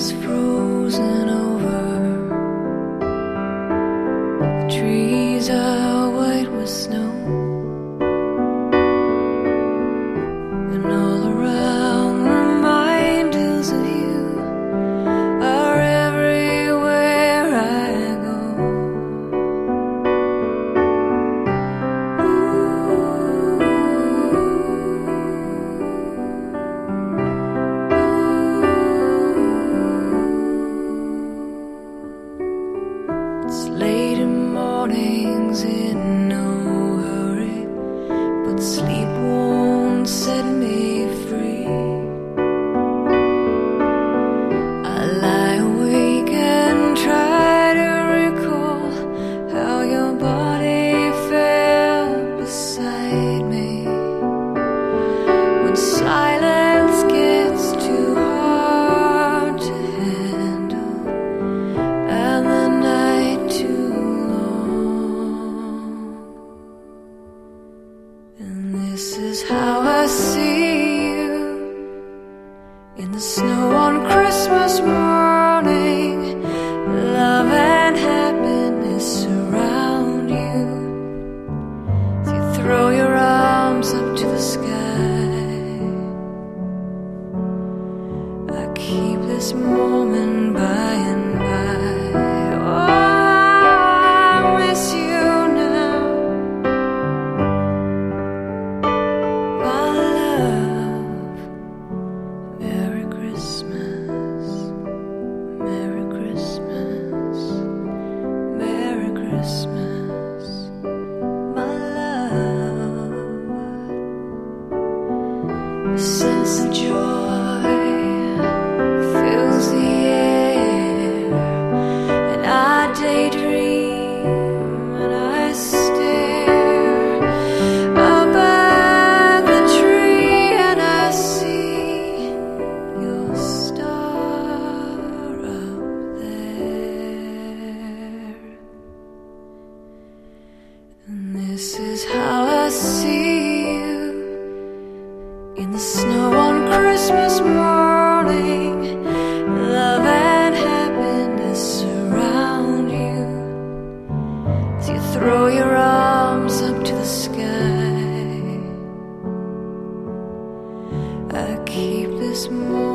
is frozen over. The trees are white with snow, and all around reminders of you are everywhere I go. It's late in mornings in no hurry, but sleep won't set me free. I lie awake and try to recall how your body felt beside me. When silence gets too hard to handle and the night too long, and this is how I see you in the snow on Christmas morning. Love and happiness surround you as you throw your arms up to the sky. I keep this moment by and by. Oh, I miss you now, my love. Merry Christmas, Merry Christmas, Merry Christmas, my love. A sense of joy fills the air, and I daydream and I stare up at the tree, and I see your star up there. And this is how I see you in the snow on Christmas morning. Love and happiness surround you as you throw your arms up to the sky. I keep this moment